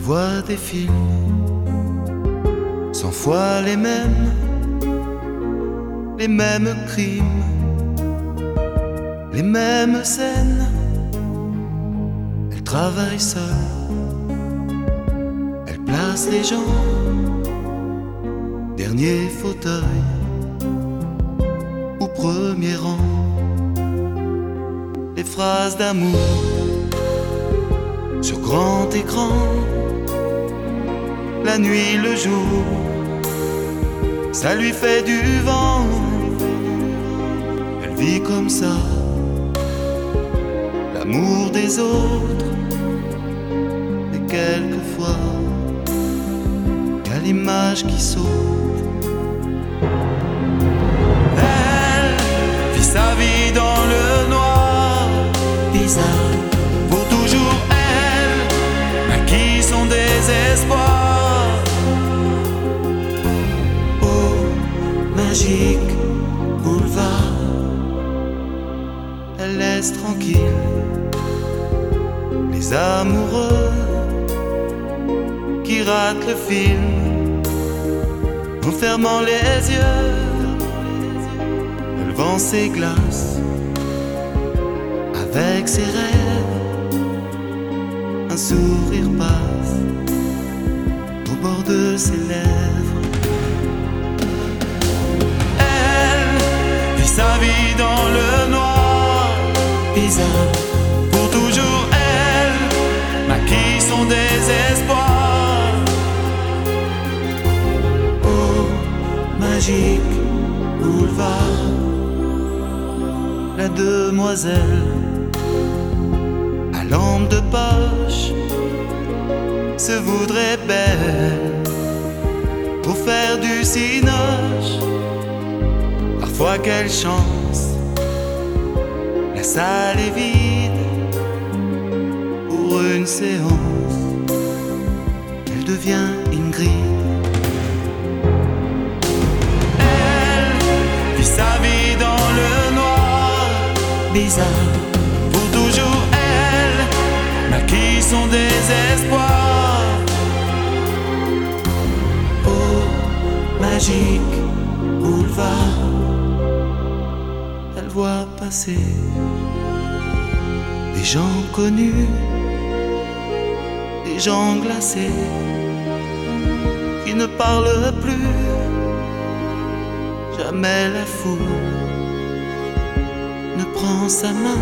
vois des films, 100 fois les mêmes crimes, les mêmes scènes. Elle travaille seule, elle place les gens, dernier fauteuil ou premier rang. Les phrases d'amour sur grand écran, la nuit, le jour, ça lui fait du vent. Elle vit comme ça, l'amour des autres. Et quelquefois, y a l'image qui saute. Elle vit sa vie dans le noir, bizarre. Pour toujours, elle naquit son désespoir. Oh, magique boulevard, elle laisse tranquille les amoureux qui ratent le film en fermant les yeux. Elle vend ses glaces avec ses rêves. Un sourire passe au bord de ses lèvres. Elle vit sa vie dans le noir, bizarre. Pour toujours, elle maquille son désespoir. Oh, magique boulevard, la demoiselle à lampe de poche se voudrait belle pour faire du cinoche. Parfois quelle chance, la salle est vide. Pour une séance, elle devient Ingrid. Elle vit sa vie dans le noir, bizarre. Pour toujours, elle maquille son désespoir. Oh, magique boulevard, elle voit passer des gens connus, des gens glacés qui ne parlent plus. Jamais la foule ne prend sa main,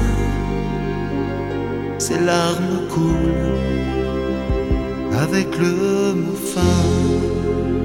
ses larmes coulent avec le mot fin.